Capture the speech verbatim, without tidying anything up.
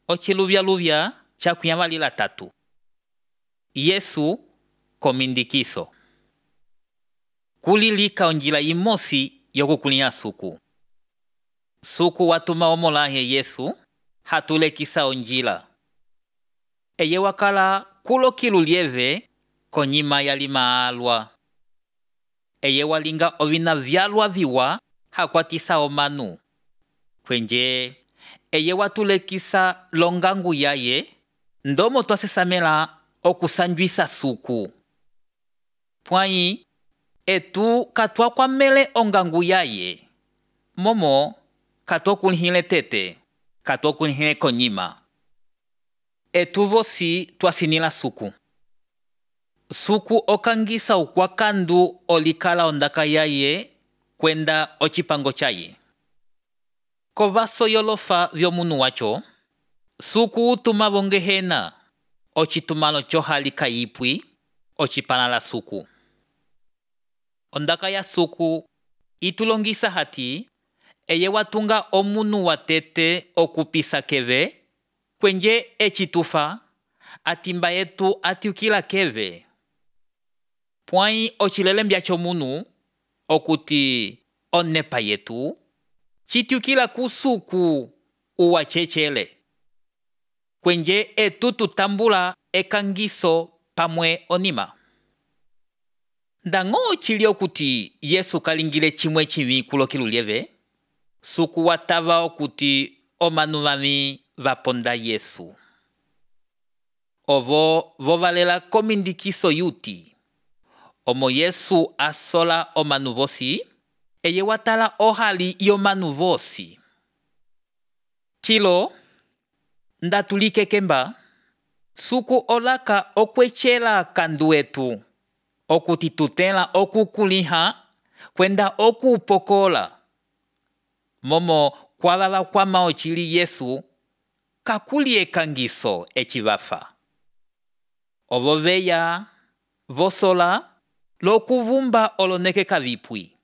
Ochiluvya-luvya cha kuyamalila tatu. Yesu komindikiso. Kulilika onjila imosi yokukulia suku. Suku watuma omolahe Yesu hatulekisa onjila. Eye wakala kulo kilulieve konyima yalima alwa. Eye walinga ovina vyalwa viwa hakwatisa omanu. Kwenje eye watulekisa longangu yaye ndomo twasesamela okusanjwisa suku. Pwai etu katwa kwa mele ongangu yaye. Momo katwa kunhile tete, katwa kunhile konyima. Etu vosi twasinila suku. Suku okangisa ukwakandu olikala ondaka yaye kwenda ochipango chaye. Kovaso yolofa vyomunu wacho, suku utuma bongehena ochitumalo chohalika yipwi ochipanala suku. Ondaka ya suku itulongisa hati eye watunga omunu watete okupisa keve kwenje echitufa atimba yetu atiukila keve. Pwai ochilelembya chomunu okuti onepa yetu chitiukila kusuku uwa chechele. Kwenje etu tutambula ekangiso pamwe onima. Ndango chilio kuti Yesu kalingile chimwe chimi kulo kilulieve, suku watava okuti omanu vami vaponda Yesu. Ovo vovalela komindikiso yuti. Omo Yesu asola omanu vosi, eye watala ohali yomanu vosi. Chilo, ndatulike kemba, suku olaka okwechela kanduetu, okuti tutela okukuliha, kwenda okupokola. Momo kwa baba kwa maochili Yesu, kakuli ekangiso echivafa. Ovo veya, vosola, lokuvumba oloneke kavipwi.